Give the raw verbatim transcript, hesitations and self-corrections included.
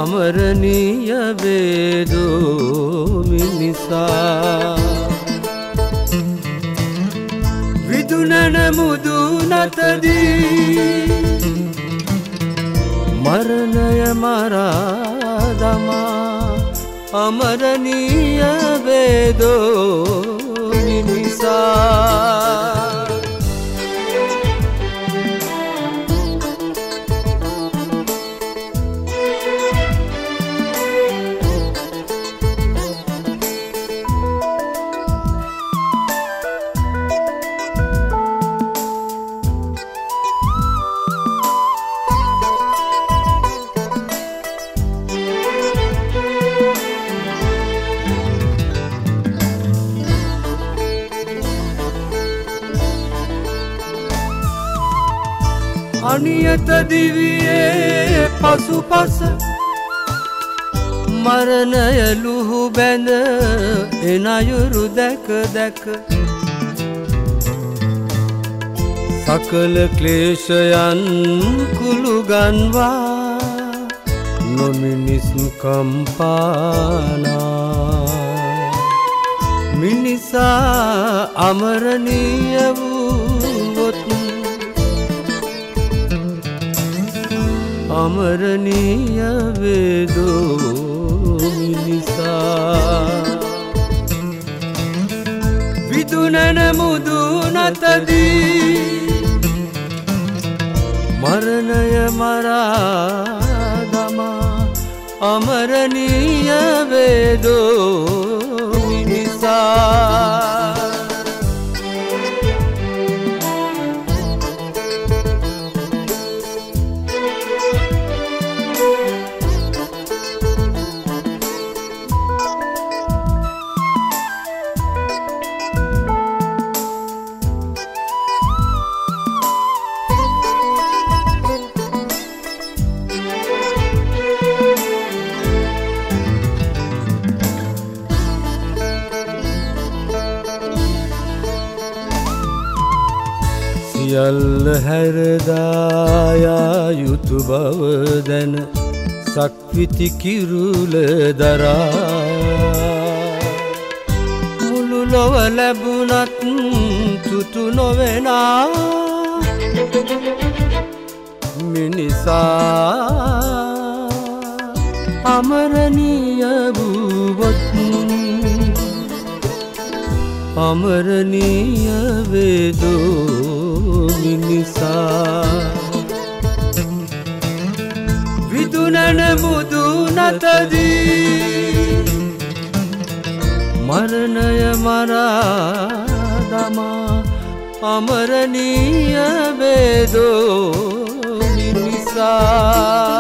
අමරණීය වේදෝ මිනිසා විදුනන මුදුනතදී මරණය මරා දමා අමරණීය වේදෝ මිනිසා අනියත දිවියේ පසුපස මරණය ලුහු බැඳ එන අයුරු දැක දැක සකල ක්ලේශයන් කුළු ගන්වා නොමිනිස් කම්පානා මිනිසා අමරණීය වූවොත් අමරණීය වේදෝ මිනිසා විදුනන මුදුනතදී මරණය මරා දමා අමරණීය වේදෝ මිනිසා සියල්ල හැරදායා යුතු බව දැන සක්විති කිරුල දරා මුළු ලොව ලැබුණත් තුතු නොවෙනා මිනිසා අමරණීය වූවොත් අමරණීය වේදෝ මිනිසා විදුනන මුදුනතදී මරණය මරා දමා අමරණීය වේදෝ මිනිසා